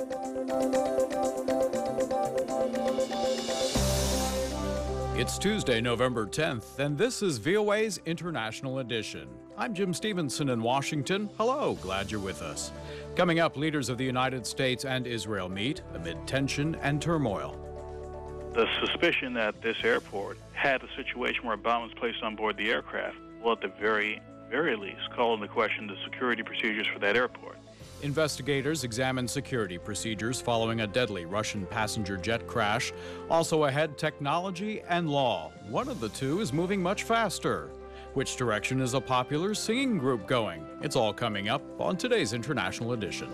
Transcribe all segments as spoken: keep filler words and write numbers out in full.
It's Tuesday, November tenth, and this is V O A's International Edition. I'm Jim Stevenson in Washington. Hello, glad you're with us. Coming up, leaders of the United States and Israel meet amid tension and turmoil. The suspicion that this airport had a situation where a bomb was placed on board the aircraft will, at the very, very least, call into question the security procedures for that airport. Investigators examine security procedures following a deadly Russian passenger jet crash. Also ahead, technology and law. One of the two is moving much faster. Which direction is a popular singing group going? It's all coming up on today's International Edition.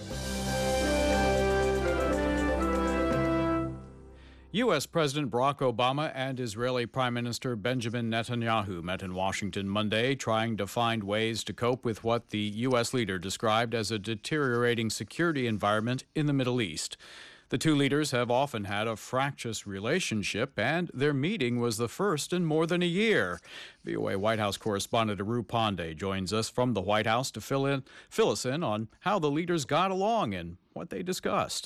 U S. President Barack Obama and Israeli Prime Minister Benjamin Netanyahu met in Washington Monday, trying to find ways to cope with what the U S leader described as a deteriorating security environment in the Middle East. The two leaders have often had a fractious relationship, and their meeting was the first in more than a year. V O A White House correspondent Aru Pandey joins us from the White House to fill in, fill us in on how the leaders got along and what they discussed.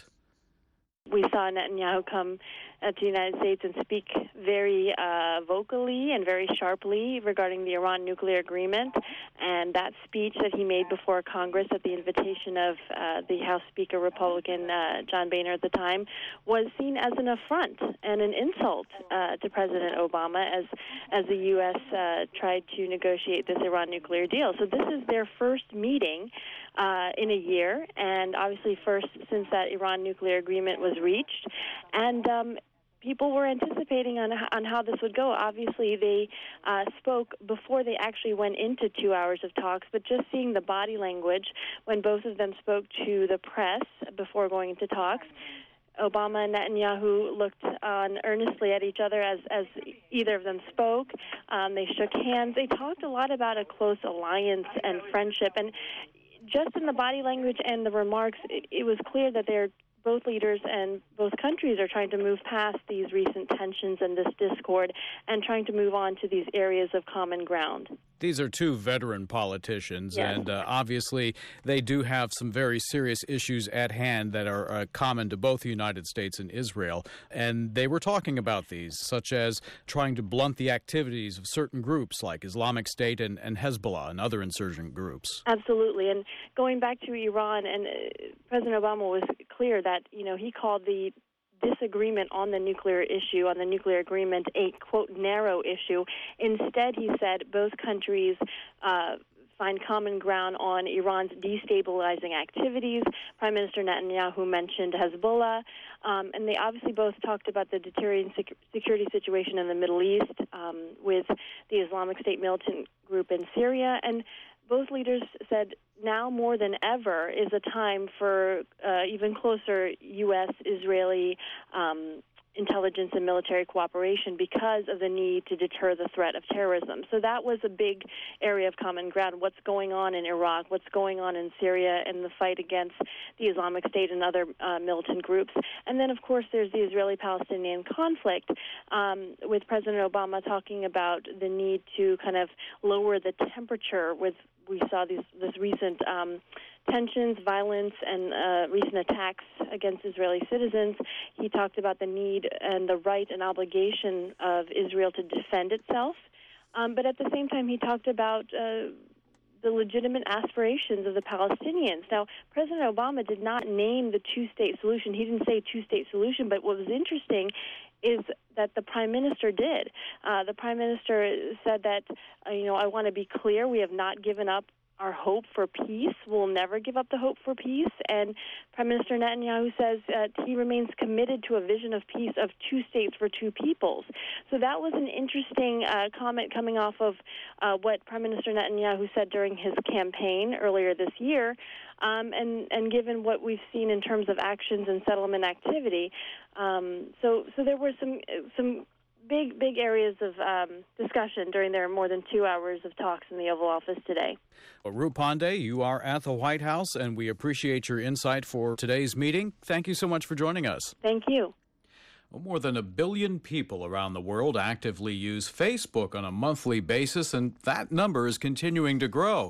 We saw Netanyahu come uh, to the United States and speak very uh, vocally and very sharply regarding the Iran nuclear agreement. And that speech that he made before Congress at the invitation of uh, the House Speaker, Republican uh, John Boehner at the time, was seen as an affront and an insult uh, to President Obama as, as the U S uh, tried to negotiate this Iran nuclear deal. So this is their first meeting uh, in a year, and obviously first since that Iran nuclear agreement was reached, and um, people were anticipating on on how this would go. Obviously, they uh, spoke before they actually went into two hours of talks, but just seeing the body language when both of them spoke to the press before going into talks, Obama and Netanyahu looked on earnestly at each other as, as either of them spoke. Um, they shook hands. They talked a lot about a close alliance and friendship, and just in the body language and the remarks, it, it was clear that they're both leaders and both countries are trying to move past these recent tensions and this discord and trying to move on to these areas of common ground. These are two veteran politicians, yes. and uh, obviously they do have some very serious issues at hand that are uh, common to both the United States and Israel. And they were talking about these, such as trying to blunt the activities of certain groups like Islamic State and, and Hezbollah and other insurgent groups. Absolutely. And going back to Iran, and uh, President Obama was clear that, you know, he called the disagreement on the nuclear issue, on the nuclear agreement, a, quote, narrow issue. Instead, he said both countries uh, find common ground on Iran's destabilizing activities. Prime Minister Netanyahu mentioned Hezbollah, um, and they obviously both talked about the deteriorating sec- security situation in the Middle East um, with the Islamic State militant group in Syria, and both leaders said now more than ever is a time for uh, even closer U S-Israeli um, intelligence and military cooperation because of the need to deter the threat of terrorism. So that was a big area of common ground. What's going on in Iraq, what's going on in Syria, and the fight against the Islamic State and other uh, militant groups. And then, of course, there's the Israeli-Palestinian conflict, um, with President Obama talking about the need to kind of lower the temperature with we saw these this recent um, tensions, violence, and uh, recent attacks against Israeli citizens. He talked about the need and the right and obligation of Israel to defend itself. Um, but at the same time, he talked about uh, the legitimate aspirations of the Palestinians. Now, President Obama did not name the two-state solution. He didn't say two-state solution, but what was interesting is that the Prime Minister did. Uh, the Prime Minister said that, uh, you know, I want to be clear, we have not given up our hope for peace. We'll never give up the hope for peace. And Prime Minister Netanyahu says that he remains committed to a vision of peace of two states for two peoples. So that was an interesting uh, comment coming off of uh, what Prime Minister Netanyahu said during his campaign earlier this year. Um, and, and given what we've seen in terms of actions and settlement activity. Um, so so there were some some big, big areas of um, discussion during their more than two hours of talks in the Oval Office today. Well, Aru Pandey, you are at the White House, and we appreciate your insight for today's meeting. Thank you so much for joining us. Thank you. Well, more than a billion people around the world actively use Facebook on a monthly basis, and that number is continuing to grow.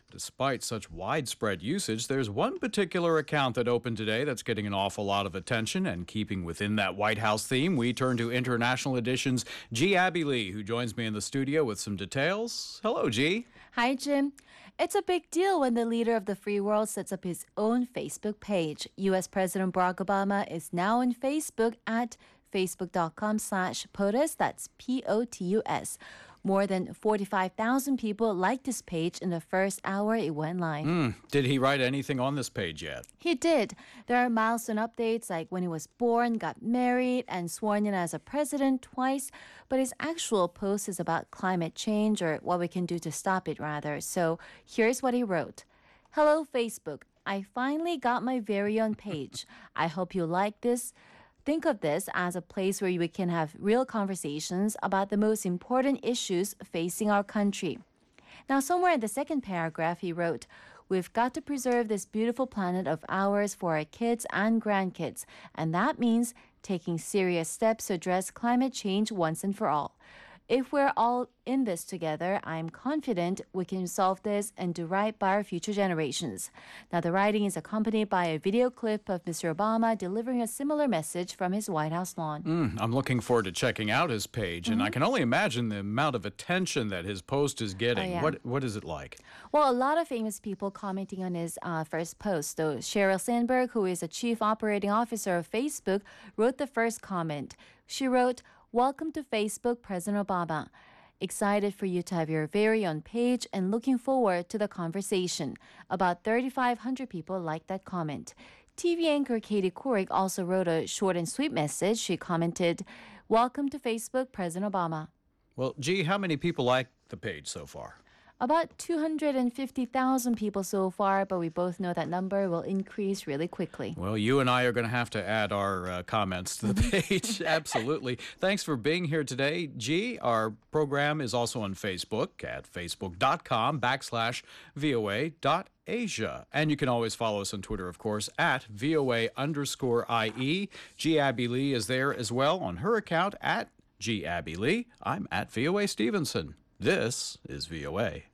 Despite such widespread usage, there's one particular account that opened today that's getting an awful lot of attention. And keeping within that White House theme, we turn to International Edition's G. Abby Lee, who joins me in the studio with some details. Hello, G. Hi, Jim. It's a big deal when the leader of the free world sets up his own Facebook page. U S President Barack Obama is now on Facebook at facebook.com slash POTUS. That's P O T U S. More than forty-five thousand people liked this page in the first hour it went live. Mm, did he write anything on this page yet? He did. There are milestone updates like when he was born, got married, and sworn in as a president twice. But his actual post is about climate change, or what we can do to stop it, rather. So here's what he wrote. Hello, Facebook. I finally got my very own page. I hope you like this. Think of this as a place where we can have real conversations about the most important issues facing our country. Now, somewhere in the second paragraph, he wrote, we've got to preserve this beautiful planet of ours for our kids and grandkids, and that means taking serious steps to address climate change once and for all. If we're all in this together, I'm confident we can solve this and do right by our future generations. Now, the writing is accompanied by a video clip of Mister Obama delivering a similar message from his White House lawn. Mm, I'm looking forward to checking out his page, mm-hmm. and I can only imagine the amount of attention that his post is getting. Oh, yeah. What What is it like? Well, a lot of famous people commenting on his uh, first post. So Sheryl Sandberg, who is a chief operating officer of Facebook, wrote the first comment. She wrote, welcome to Facebook, President Obama. Excited for you to have your very own page and looking forward to the conversation. About thirty-five hundred people liked that comment. T V anchor Katie Couric also wrote a short and sweet message. She commented, welcome to Facebook, President Obama. Well, gee, how many people like the page so far? About two hundred fifty thousand people so far, but we both know that number will increase really quickly. Well, you and I are going to have to add our uh, comments to the page. Absolutely. Thanks for being here today, G. Our program is also on Facebook at facebook.com backslash VOA dot Asia. And you can always follow us on Twitter, of course, at VOA underscore IE. G. Abby Lee is there as well on her account at G. Abby Lee. I'm at VOA Stevenson. This is V O A.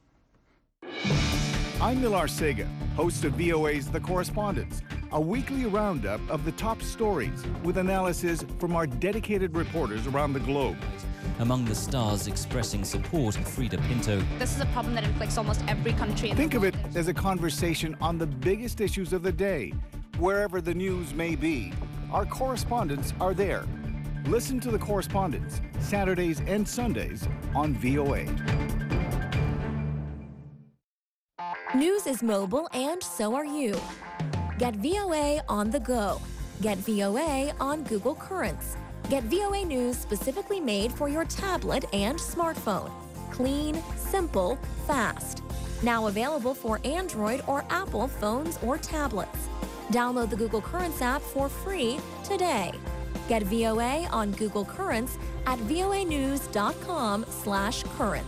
I'm Nilar Sega, host of V O A's The Correspondents, a weekly roundup of the top stories with analysis from our dedicated reporters around the globe. Among the stars expressing support, Frida Pinto. This is a problem that inflicts almost every country in Think the of world. it as a conversation on the biggest issues of the day. Wherever the news may be, our correspondents are there. Listen to The Correspondents, Saturdays and Sundays on V O A. News is mobile and so are you. Get V O A on the go. Get V O A on Google Currents. Get V O A News specifically made for your tablet and smartphone. Clean, simple, fast. Now available for Android or Apple phones or tablets. Download the Google Currents app for free today. Get V O A on Google Currents at voanews.com slash currents.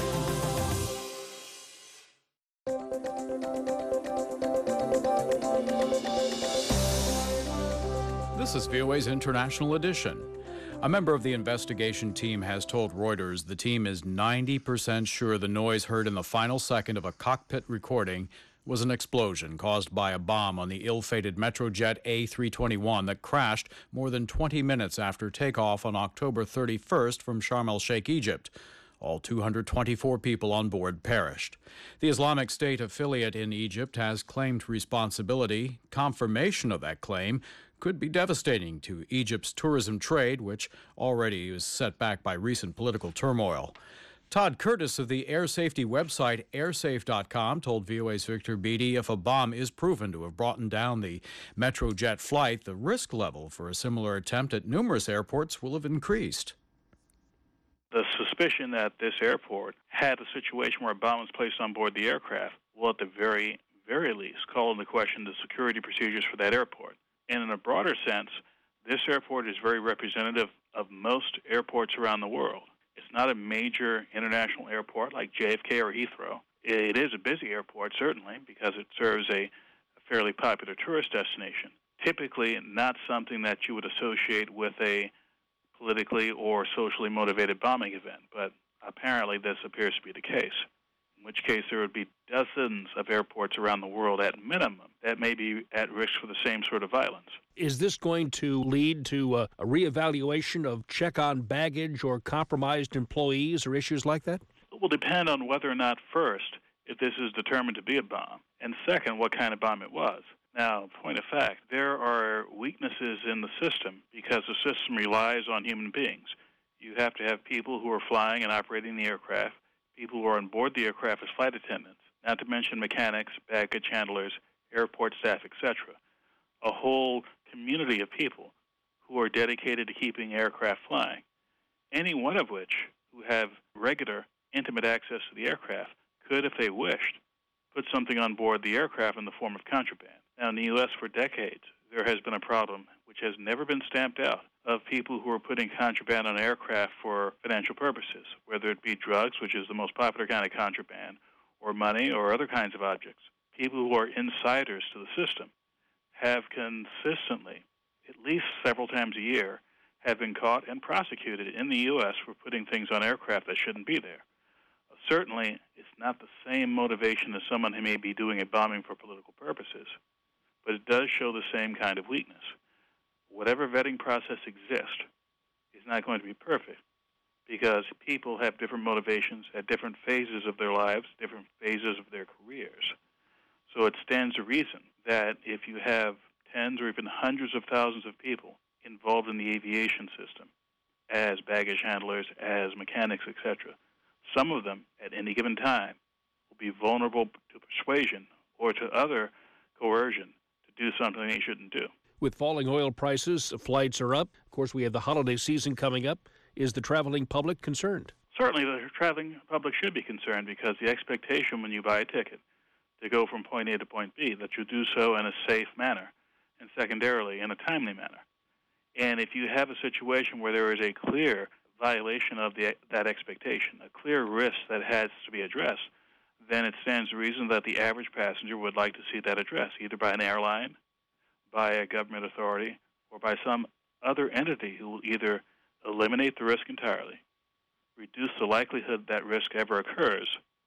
This is V O A's International Edition. A member of the investigation team has told Reuters the team is ninety percent sure the noise heard in the final second of a cockpit recording was an explosion caused by a bomb on the ill-fated Metrojet A three twenty-one that crashed more than twenty minutes after takeoff on October thirty-first from Sharm el-Sheikh, Egypt. All two hundred twenty-four people on board perished. The Islamic State affiliate in Egypt has claimed responsibility. Confirmation of that claim could be devastating to Egypt's tourism trade, which already is set back by recent political turmoil. Todd Curtis of the air safety website airsafe dot com told V O A's Victor Beattie if a bomb is proven to have brought down the Metrojet flight, the risk level for a similar attempt at numerous airports will have increased. The suspicion that this airport had a situation where a bomb was placed on board the aircraft will, at the very, very least, call into question the security procedures for that airport. And in a broader sense, this airport is very representative of most airports around the world. It's not a major international airport like J F K or Heathrow. It is a busy airport, certainly, because it serves a, a fairly popular tourist destination. Typically not something that you would associate with a politically or socially motivated bombing event, but apparently this appears to be the case. in which case there would be dozens of airports around the world at minimum that may be at risk for the same sort of violence. Is this going to lead to a, a reevaluation of check on baggage or compromised employees or issues like that? It will depend on whether or not, first, if this is determined to be a bomb, and second, what kind of bomb it was. Now, point of fact, there are weaknesses in the system because the system relies on human beings. You have to have people who are flying and operating the aircraft, people who are on board the aircraft as flight attendants, not to mention mechanics, baggage handlers, airport staff, et cetera. A whole community of people who are dedicated to keeping aircraft flying, any one of which who have regular, intimate access to the aircraft could, if they wished, put something on board the aircraft in the form of contraband. Now, in the U S for decades, there has been a problem, which has never been stamped out, of people who are putting contraband on aircraft for financial purposes, whether it be drugs, which is the most popular kind of contraband, or money, or other kinds of objects. People who are insiders to the system have consistently, at least several times a year, have been caught and prosecuted in the U S for putting things on aircraft that shouldn't be there. Certainly, it's not the same motivation as someone who may be doing a bombing for political purposes, but it does show the same kind of weakness. Whatever vetting process exists is not going to be perfect because people have different motivations at different phases of their lives, different phases of their careers. So it stands to reason that if you have tens or even hundreds of thousands of people involved in the aviation system as baggage handlers, as mechanics, et cetera, some of them at any given time will be vulnerable to persuasion or to other coercion to do something they shouldn't do. With falling oil prices, flights are up. Of course, we have the holiday season coming up. Is the traveling public concerned? Certainly, the traveling public should be concerned because the expectation when you buy a ticket to go from point A to point B, that you do so in a safe manner, and secondarily, in a timely manner. And if you have a situation where there is a clear violation of the, that expectation, a clear risk that has to be addressed, then it stands to reason that the average passenger would like to see that addressed, either by an airline, by a government authority, or by some other entity who will either eliminate the risk entirely, reduce the likelihood that risk ever occurs,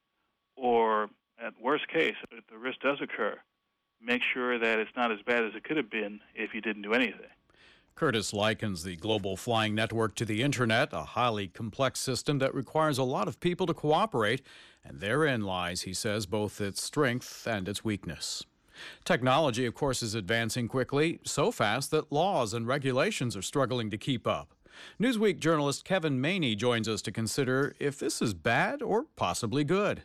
or, at worst case, if the risk does occur, make sure that it's not as bad as it could have been if you didn't do anything. Curtis likens the global flying network to the Internet, a highly complex system that requires a lot of people to cooperate, and therein lies, he says, both its strength and its weakness. Technology, of course, is advancing quickly, so fast that laws and regulations are struggling to keep up. Newsweek journalist Kevin Maney joins us to consider if this is bad or possibly good.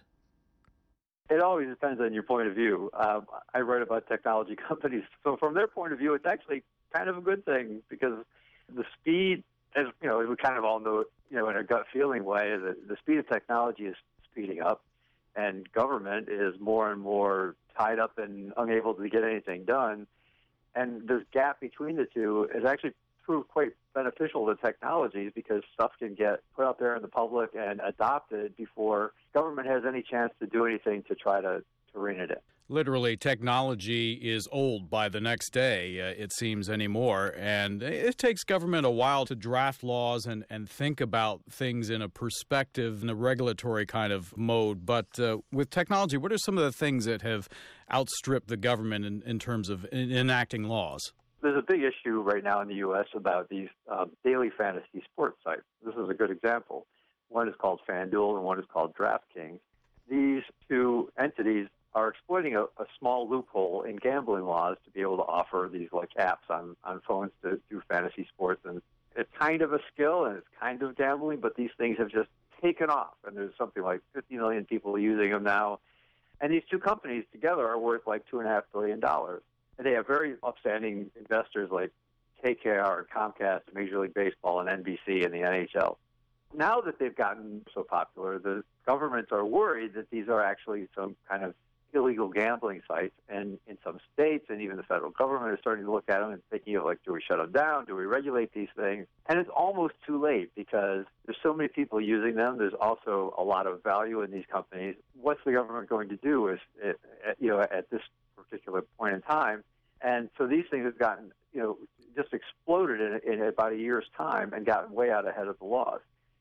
It always depends on your point of view. Uh, I write about technology companies, so from their point of view, it's actually kind of a good thing because the speed, as you know, we kind of all know, you know, in a gut feeling way, that the speed of technology is speeding up, and government is more and more tied up and unable to get anything done. And this gap between the two is actually proved quite beneficial to technologies because stuff can get put out there in the public and adopted before government has any chance to do anything to try to, to rein it in. Literally, technology is old by the next day, uh, it seems anymore, and it takes government a while to draft laws and, and think about things in a perspective, in a regulatory kind of mode. But uh, with technology, what are some of the things that have outstripped the government in, in terms of in, enacting laws? There's a big issue right now in the U S about these um, daily fantasy sports sites. This is a good example. One is called FanDuel and one is called DraftKings. These two entities are exploiting a, a small loophole in gambling laws to be able to offer these like apps on, on phones to do fantasy sports. And it's kind of a skill and it's kind of gambling, but these things have just taken off. And there's something like fifty million people using them now. And these two companies together are worth like two point five billion dollars. And they have very upstanding investors like K K R and Comcast, Major League Baseball, and N B C and the N H L. Now that they've gotten so popular, the governments are worried that these are actually some kind of illegal gambling sites. And in some states, and even the federal government is starting to look at them and thinking of, like, do we shut them down? Do we regulate these things? And it's almost too late because there's so many people using them. There's also a lot of value in these companies. What's the government going to do is, you know, at this particular point in time? And so these things have gotten, you know, just exploded in, in about a year's time and gotten way out ahead of the laws.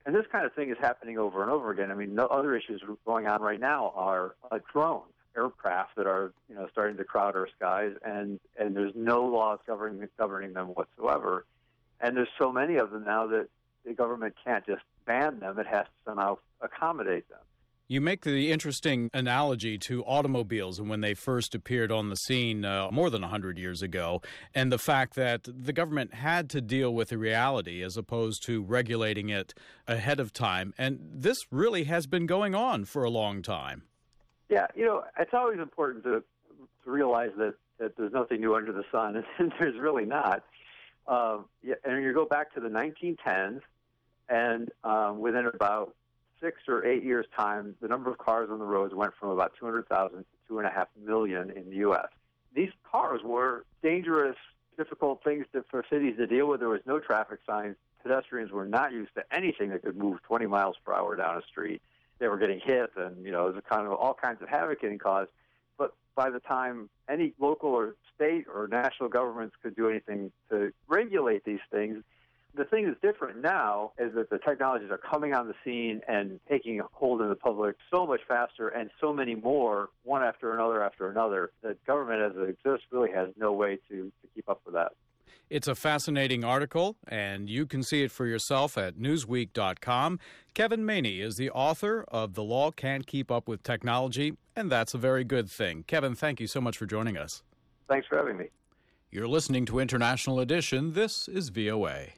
And this kind of thing is happening over and over again. I mean, no other issues going on right now are uh, drones, aircraft that are, you know, starting to crowd our skies, and, and there's no laws governing governing them whatsoever. And there's so many of them now that the government can't just ban them; it has to somehow accommodate them. You make the interesting analogy to automobiles and when they first appeared on the scene uh, more than one hundred years ago, and the fact that the government had to deal with the reality as opposed to regulating it ahead of time. And this really has been going on for a long time. Yeah, you know, it's always important to, to realize that, that there's nothing new under the sun, and there's really not. Uh, yeah, and you go back to the nineteen tens, and um, within about six or eight years' time, the number of cars on the roads went from about two hundred thousand to two point five million in the U S. These cars were dangerous, difficult things to, for cities to deal with. There was no traffic signs. Pedestrians were not used to anything that could move twenty miles per hour down a street. They were getting hit, and, you know, there was kind of all kinds of havoc getting caused. But by the time any local or state or national governments could do anything to regulate these things, the thing that's different now is that the technologies are coming on the scene and taking hold in the public so much faster, and so many more, one after another after another, that government as it exists really has no way to, to keep up with that. It's a fascinating article, and you can see it for yourself at newsweek dot com. Kevin Maney is the author of The Law Can't Keep Up with Technology, and that's a very good thing. Kevin, thank you so much for joining us. Thanks for having me. You're listening to International Edition. This is V O A.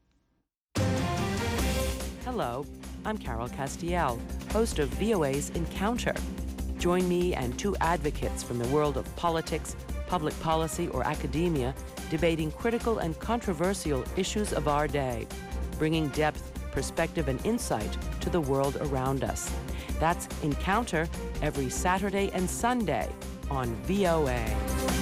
Hello, I'm Carol Castiel, host of V O A's Encounter. Join me and two advocates from the world of politics, public policy, or academia debating critical and controversial issues of our day, bringing depth, perspective, and insight to the world around us. That's Encounter every Saturday and Sunday on V O A.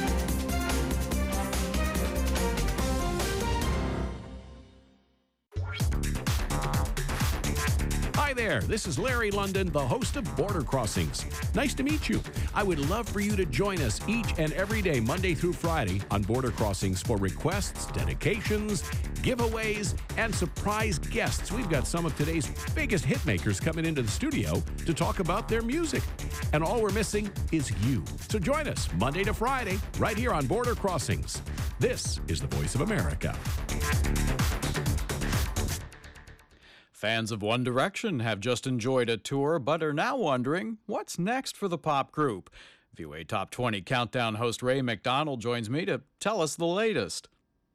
Hi there, this is Larry London, the host of Border Crossings. Nice to meet you. I would love for you to join us each and every day, Monday through Friday, on Border Crossings for requests, dedications, giveaways, and surprise guests. We've got some of today's biggest hit makers coming into the studio to talk about their music. And all we're missing is you. So join us Monday to Friday, right here on Border Crossings. This is the Voice of America. Fans of One Direction have just enjoyed a tour, but are now wondering what's next for the pop group. V O A Top twenty Countdown host Ray McDonald joins me to tell us the latest.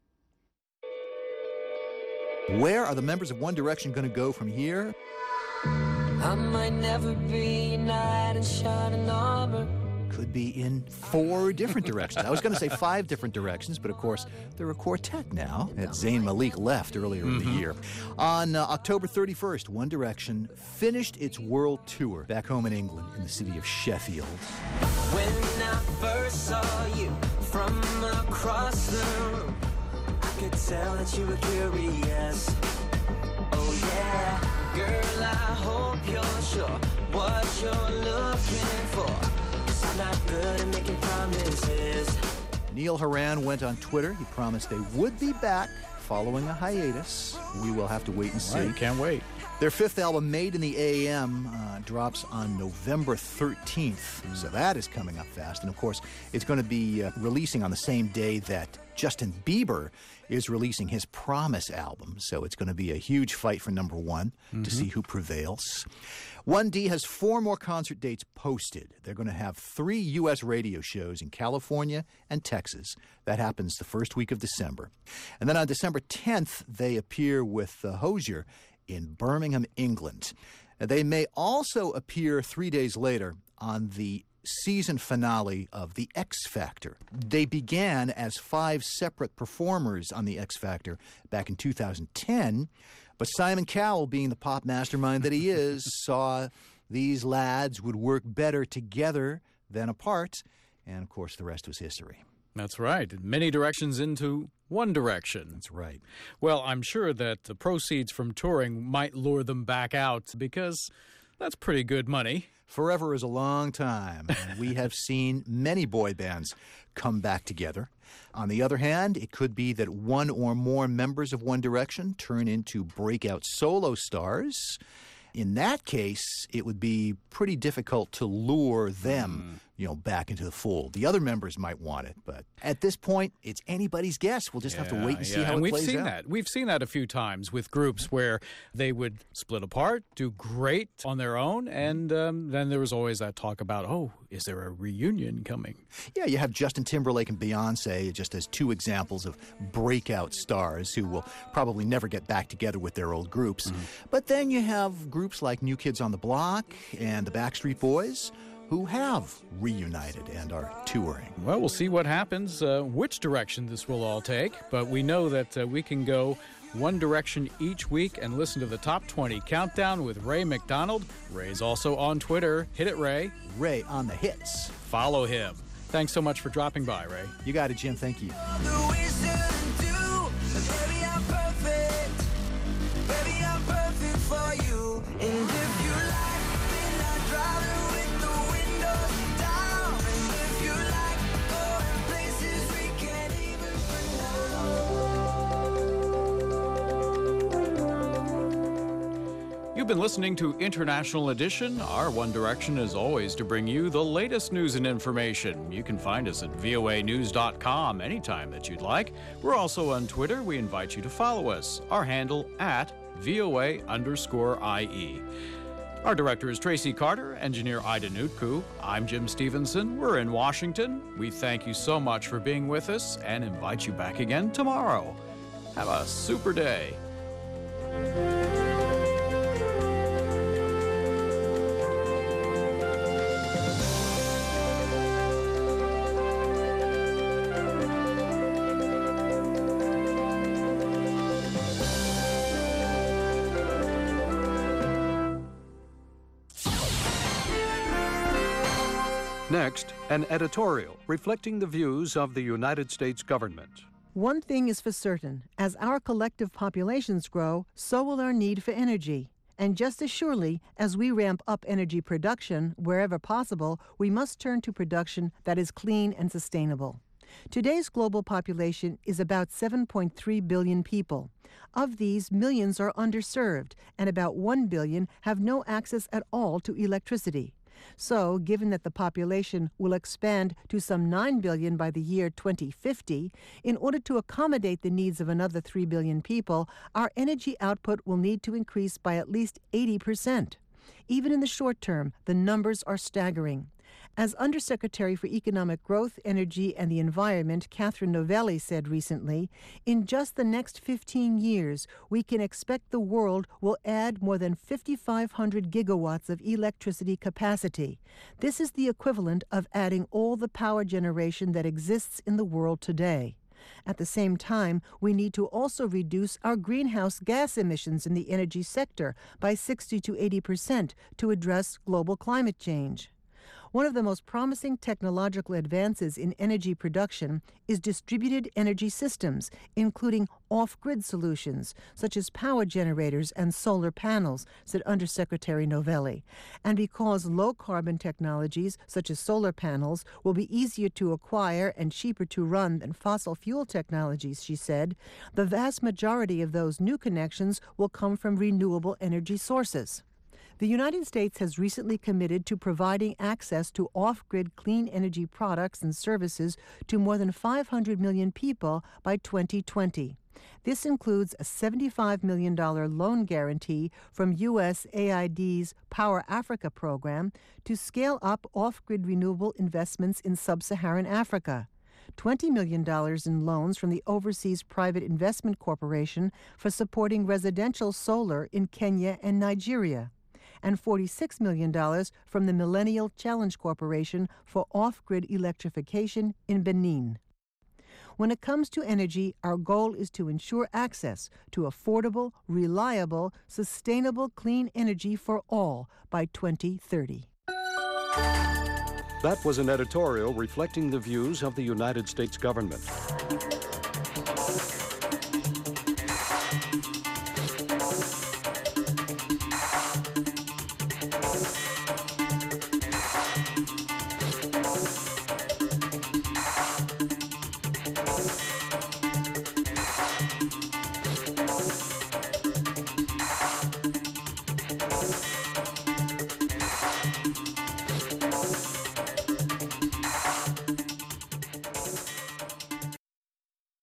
Where are the members of One Direction going to go from here? I might never be a knight in shining armor. Could be in four different directions. I was going to say five different directions, but of course, they're a quartet now. That Zayn Malik left earlier mm-hmm. in the year. On uh, October thirty-first, One Direction finished its world tour back home in England in the city of Sheffield. When I first saw you from across the room, I could tell that you were curious. Oh yeah, girl, I hope you're sure what you're looking for. I'm not good at making promises. Neil Horan went on Twitter. He promised they would be back following a hiatus. We will have to wait and see. Right, can't wait. Their fifth album, Made in the A M, uh, drops on November thirteenth. Mm. So that is coming up fast. And of course, it's going to be uh, releasing on the same day that Justin Bieber is releasing his Promise album. So it's going to be a huge fight for number one mm-hmm. to see who prevails. one D has four more concert dates posted. They're going to have three U S radio shows in California and Texas. That happens the first week of December. And then on December tenth, they appear with uh, Hozier in Birmingham, England. They may also appear three days later on the season finale of The X Factor. They began as five separate performers on The X Factor back in two thousand ten, but Simon Cowell, being the pop mastermind that he is, saw these lads would work better together than apart, and of course the rest was history. That's right. Many directions into one direction. That's right. Well, I'm sure that the proceeds from touring might lure them back out because that's pretty good money. Forever is a long time. And we have seen many boy bands come back together. On the other hand, it could be that one or more members of One Direction turn into breakout solo stars. In that case, it would be pretty difficult to lure them, mm. you know, back into the fold. The other members might want it, but at this point, it's anybody's guess. We'll just yeah, have to wait and see yeah. how and it we've plays seen out. That. We've seen that a few times with groups where they would split apart, do great on their own, and um, then there was always that talk about, oh, is there a reunion coming? Yeah, you have Justin Timberlake and Beyonce just as two examples of breakout stars who will probably never get back together with their old groups. Mm-hmm. But then you have groups like New Kids on the Block and the Backstreet Boys who have reunited and are touring. Well, we'll see what happens, uh, which direction this will all take, but we know that uh, we can go one direction each week and listen to the Top twenty Countdown with Ray McDonald. Ray's also on Twitter. Hit it, Ray. Ray on the hits. Follow him. Thanks so much for dropping by, Ray. You got it, Jim. Thank you. You've been listening to International Edition. Our One Direction is always to bring you the latest news and information. You can find us at V O A news dot com anytime that you'd like. We're also on Twitter. We invite you to follow us. Our handle at V O A underscore I E. Our director is Tracy Carter, engineer Ida Nutku. I'm Jim Stevenson. We're in Washington. We thank you so much for being with us and invite you back again tomorrow. Have a super day. Next, an editorial reflecting the views of the United States government. One thing is for certain. As our collective populations grow, so will our need for energy. And just as surely as we ramp up energy production wherever possible, we must turn to production that is clean and sustainable. Today's global population is about seven point three billion people. Of these, millions are underserved, and about one billion have no access at all to electricity. So, given that the population will expand to some nine billion by the year twenty fifty, in order to accommodate the needs of another three billion people, our energy output will need to increase by at least eighty percent. Even in the short term, the numbers are staggering. As Undersecretary for Economic Growth, Energy, and the Environment, Catherine Novelli, said recently, in just the next fifteen years, we can expect the world will add more than five thousand five hundred gigawatts of electricity capacity. This is the equivalent of adding all the power generation that exists in the world today. At the same time, we need to also reduce our greenhouse gas emissions in the energy sector by sixty to eighty percent to address global climate change. One of the most promising technological advances in energy production is distributed energy systems, including off-grid solutions, such as power generators and solar panels, said Undersecretary Novelli. And because low-carbon technologies, such as solar panels, will be easier to acquire and cheaper to run than fossil fuel technologies, she said, the vast majority of those new connections will come from renewable energy sources. The United States has recently committed to providing access to off-grid clean energy products and services to more than five hundred million people by twenty twenty. This includes a seventy-five million dollars loan guarantee from U S A I D's Power Africa program to scale up off-grid renewable investments in sub-Saharan Africa, twenty million dollars in loans from the Overseas Private Investment Corporation for supporting residential solar in Kenya and Nigeria, and forty-six million dollars from the Millennial Challenge Corporation for off-grid electrification in Benin. When it comes to energy, our goal is to ensure access to affordable, reliable, sustainable clean energy for all by twenty thirty. That was an editorial reflecting the views of the United States government.